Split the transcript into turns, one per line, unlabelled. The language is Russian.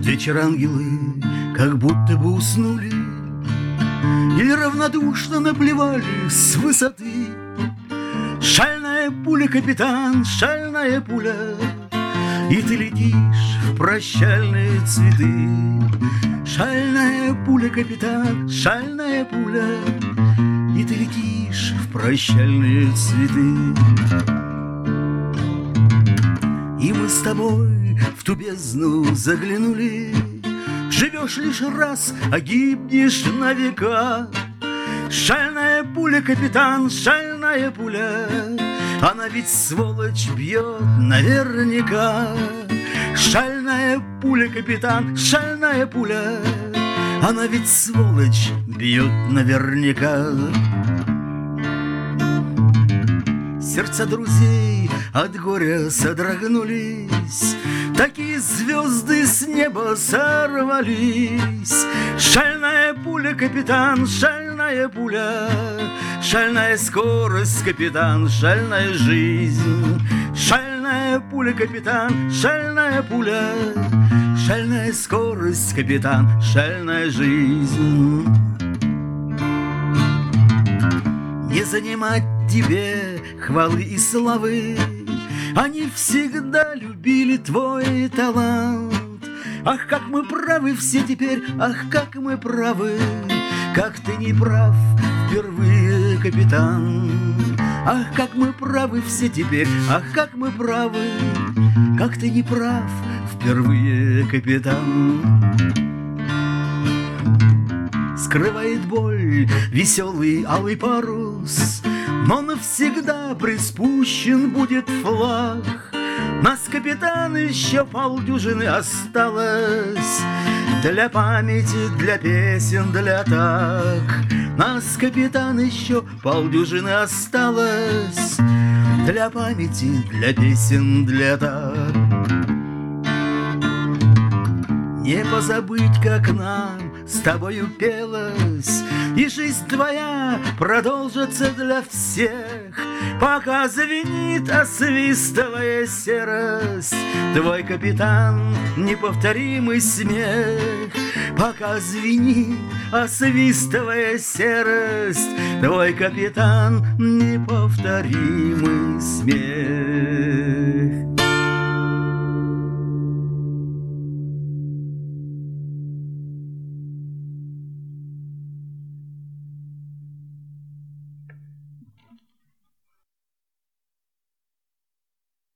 Вечер ангелы как будто бы уснули или равнодушно наплевали с высоты. Шальная пуля, капитан, шальная пуля, и ты летишь в прощальные цветы. Шальная пуля, капитан, шальная пуля, и ты летишь в прощальные цветы. И мы с тобой в ту бездну заглянули. Живешь лишь раз, а гибнешь на века. Шальная пуля, капитан, шальная пуля, она ведь, сволочь, бьет наверняка. Шальная пуля, капитан, шальная пуля, она ведь, сволочь, бьет наверняка. Сердца друзей от горя содрогнулись, такие звезды с неба сорвались. Шальная пуля, капитан, шальная пуля, шальная скорость, капитан, шальная жизнь. Шальная пуля, капитан, шальная пуля, шальная скорость, капитан, шальная жизнь. Не занимать тебе хвалы и славы, они всегда любили твой талант. Ах, как мы правы все теперь, ах, как мы правы, как ты не прав впервые, капитан. Ах, как мы правы все теперь, ах, как мы правы, как ты не прав впервые, капитан. Скрывает боль веселый алый парус, но навсегда приспущен будет флаг. Нас, капитан, еще полдюжины осталось для памяти, для песен, для атак. Нас, капитан, еще полдюжины осталось для памяти, для песен, для атак. Не позабыть, как нам с тобою пелось, и жизнь твоя продолжится для всех, пока звенит, освистывая серость, твой, капитан, неповторимый смех. Пока звенит, освистывая серость, твой, капитан, неповторимый смех.